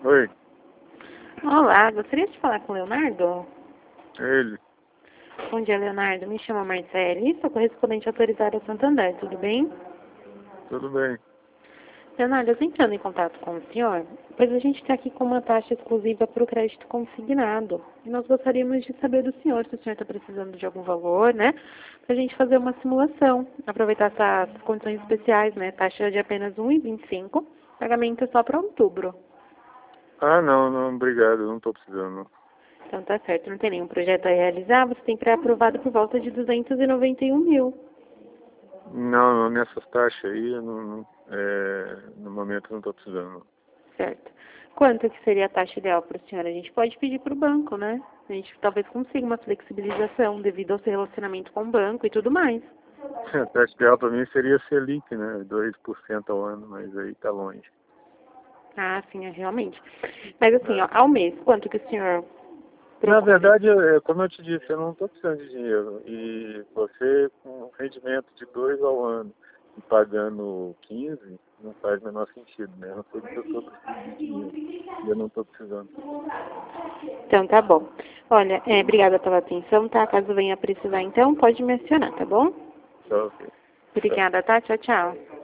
Oi, Olá, gostaria de falar com o Leonardo? ele. Bom dia, Leonardo. Me chamo Marcele, sou correspondente autorizada ao Santander, tudo bem? Tudo bem. Leonardo, eu estou entrando em contato com o senhor, pois a gente está aqui com uma taxa exclusiva para o crédito consignado. E nós gostaríamos de saber do senhor se o senhor está precisando de algum valor, né? Para a gente fazer uma simulação, aproveitar essas condições especiais, né? Taxa de apenas 1,25, pagamento é só para outubro. Ah, não, não, obrigado, eu não estou precisando, não. Então tá certo, não tem nenhum projeto a realizar, você tem pré-aprovado por volta de 291 mil. Não, não, nessas taxas aí, eu no momento eu não estou precisando, não. Certo. Quanto que seria a taxa ideal para o senhor? A gente pode pedir para o banco, né? A gente talvez consiga uma flexibilização devido ao seu relacionamento com o banco e tudo mais. A taxa ideal para mim seria Selic, né? 2% ao ano, mas aí tá longe. Ah, sim, é realmente. Mas assim, ó, ao mês, quanto que o senhor Na procura? verdade, como eu te disse, eu não estou precisando de dinheiro. E você, com um rendimento de 2 ao ano e pagando 15, não faz o menor sentido, né? Eu não sei que eu preciso de dinheiro e eu não estou precisando. Então tá bom. Olha, obrigada pela atenção, tá? Caso venha precisar, então, pode me acionar, tá bom? Tá ok. Tchau. Obrigada, tá? Tchau, tchau.